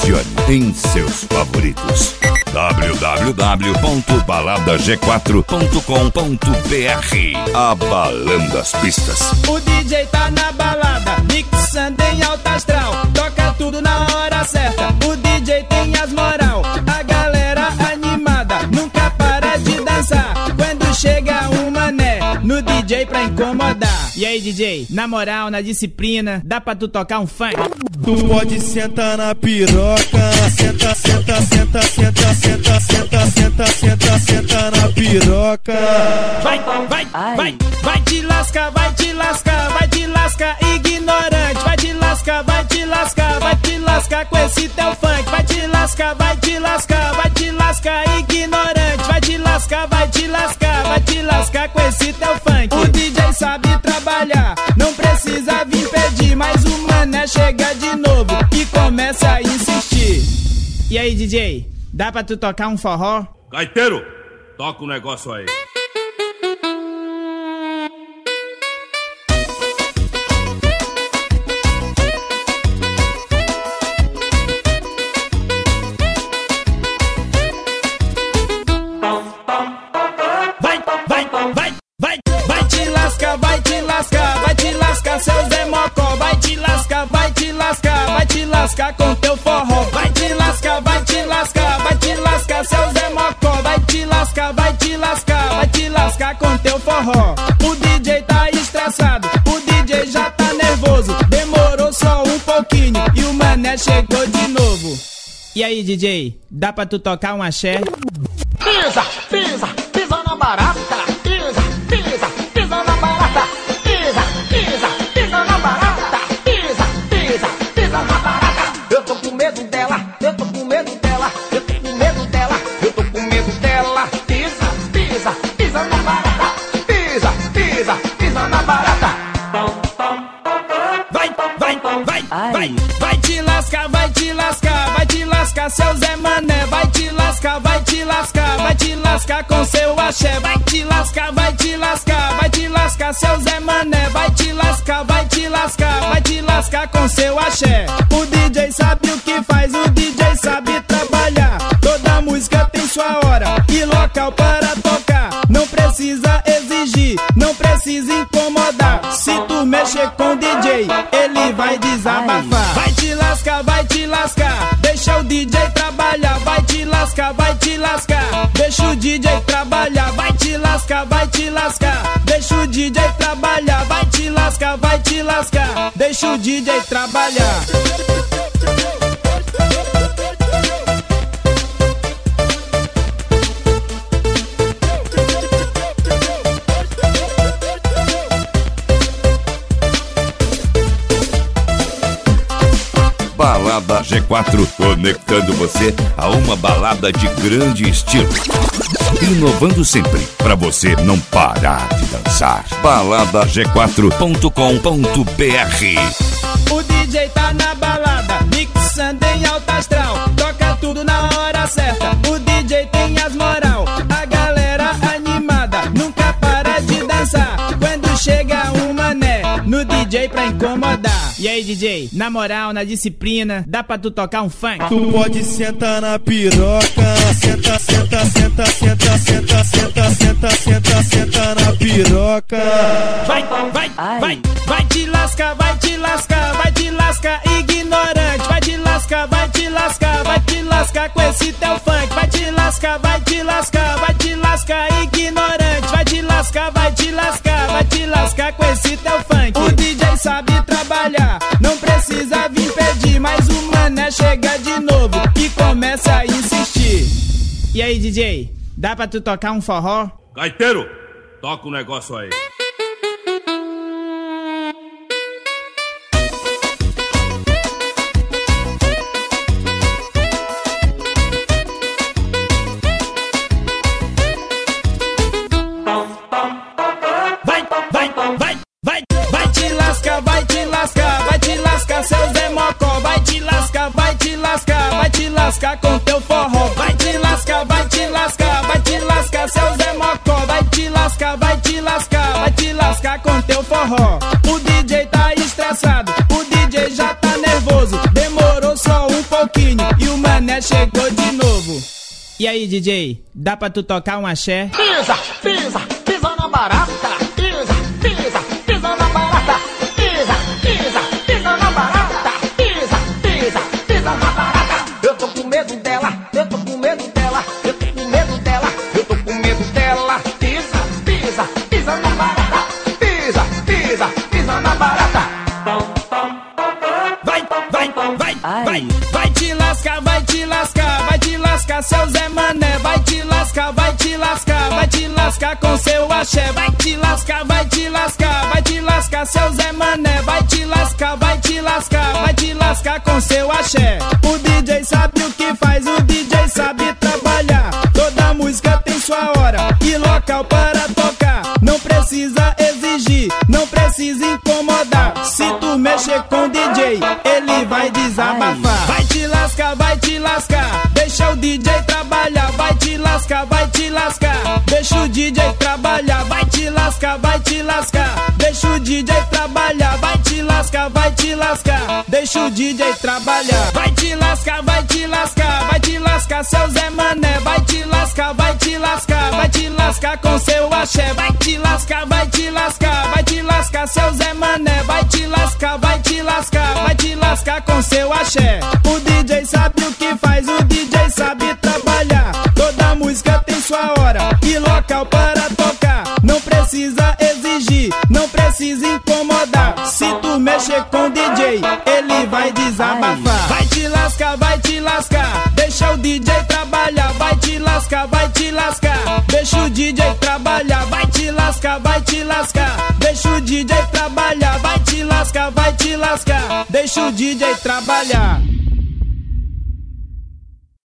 adicione em seus favoritos. www.baladag4.com.br. Abalando as pistas. O DJ tá na balada, mixando em alta astral, toca tudo na hora certa. O DJ tem as moral, a galera animada, nunca para de dançar. Quando chega um mané no DJ pra incomodar. E aí, DJ, na moral, na disciplina, dá pra tu tocar um funk? Tu pode sentar na piroca, senta, senta, senta, senta, senta, senta, senta, senta, senta na piroca. Vai te lascar, vai te lascar, vai te lascar, ignorante. Vai te lascar, vai te lascar, vai te lascar com esse teu funk. Vai te lascar, vai te lascar, vai te lascar, ignorante. Vai te lascar, vai te lascar, vai te lascar com esse teu funk. O DJ sabe trabalhar, não precisa vir pedir, mas o mané chega de novo e começa a insistir. E aí, DJ, dá pra tu tocar um forró? Gaiteiro, toca um negócio aí. Vai te lascar, vai te lascar, vai te lascar, seu Zé Mocó. Vai te lascar, vai te lascar, vai te lascar com teu forró. Vai te lascar, vai te lascar, vai te lascar, seu Zé Mocó. Vai te lascar, vai te lascar, vai te lascar com teu forró. O DJ tá estressado, o DJ já tá nervoso. Demorou só um pouquinho e o mané chegou de novo. E aí, DJ, dá pra tu tocar um axé? Pisa, pisa, pisa na barata. Pisa, pisa, pisa na barata. Pisa, pisa, pisa na barata. Pisa, pisa, pisa na barata. Eu tô com medo dela, eu tô com medo dela, eu tô com medo dela, eu tô com medo dela. Pisa, pisa, pisa na barata. Pisa, pisa, pisa na barata. Vai te lascar, vai te lascar, vai te lascar, seu Zé Mané. Vai te lascar, vai te lascar, vai te lascar com seu axé. Vai te lascar, vai te lascar, vai te lascar, seu Zé Mané. Vai te lascar, vai te lascar, vai te lascar com seu axé. O DJ sabe o que faz, o DJ sabe trabalhar. Toda música tem sua hora e local para tocar. Não precisa exigir, não precisa incomodar. Se tu mexer com o DJ, ele vai desabafar. Vai te lascar, vai te lascar, deixa o DJ trabalhar. Vai te lascar, vai te lascar, deixa o DJ trabalhar. Vai te lascar, vai te lascar, deixa o DJ trabalhar. Vai te lascar, vai te lascar, deixa o DJ trabalhar. Balada G4, conectando você a uma balada de grande estilo. Inovando sempre, pra você não parar de dançar. baladag4.com.br. O DJ tá na balada, mixando em alta astral, toca tudo na hora certa. O DJ tem as moral, a galera animada, nunca para de dançar. Quando chega um mané no DJ pra incomodar. E aí, DJ, na moral, na disciplina, dá pra tu tocar um funk? Tu pode sentar na piroca, senta, senta, senta, senta, senta, senta, senta, senta, senta na piroca. Vai te lascar, vai te lascar, vai te lascar, ignorante. Vai te lascar, vai te lascar, vai te lascar com esse teu funk. Vai te lascar, vai te lascar, vai te lascar, ignorante. Vai te lascar, vai te lascar, vai te lascar com esse teu funk. O DJ sabe trabalhar, não precisa vir pedir, mas o mané chega de novo e começa a insistir. E aí, DJ, dá pra tu tocar um forró? Gaiteiro, toca um negócio aí. Vai te lascar, vai te lascar, vai te lascar, seu Zé Mocó. Vai te lascar, vai te lascar, vai te lascar com teu forró. Vai te lascar, vai te lascar, vai te lascar, seu Zé Mocó. Vai te lascar, vai te lascar, vai te lascar com teu forró. O DJ tá estressado, o DJ já tá nervoso. Demorou só um pouquinho E aí, DJ, dá pra tu tocar um axé? Pisa, pisa, pisa na barata. Pisa, pisa, pisa na barata. Pisa, pisa, pisa na barata. Pisa, pisa, pisa na barata. Eu tô com medo dela, eu tô com medo dela, eu tô com medo dela, eu tô com medo dela. Pisa, pisa, pisa na barata. Pisa, pisa, pisa na barata. Vai te lascar, vai te lascar, vai te lascar, seu Zé Mané. Vai te lascar, vai te lascar, vai te lascar com seu axé. Vai te lascar, vai te lascar, vai te lascar, seu Zé Mané. Vai te lascar, vai te lascar, vai te lascar com seu axé. O DJ sabe o que faz, o DJ sabe trabalhar. Toda música tem sua hora e local para tocar. Não precisa exigir, não precisa incomodar. Se tu mexer com o DJ, ele vai desabafar. Vai te lascar, deixa o DJ trabalhar. Vai te lascar, deixa o DJ trabalhar. Vai te lascar, deixa o DJ trabalhar. Vai te lascar, deixa o DJ trabalhar. Vai te lascar, seu Zé Mané. Vai te lascar, vai te lascar com seu axé. Vai te lascar, seu Zé Mané. Vai te lascar com seu axé. O DJ sabe o que faz, o DJ sabe trabalhar. Toda música tem sua hora e local para tocar. Não precisa exigir, não precisa incomodar. Se tu mexer com o DJ, ele vai desabafar. Vai te lascar, deixa o DJ trabalhar. Vai te lascar, deixa o DJ trabalhar. Vai te lascar, deixa o DJ trabalhar. Vai te lascar, deixa o DJ trabalhar.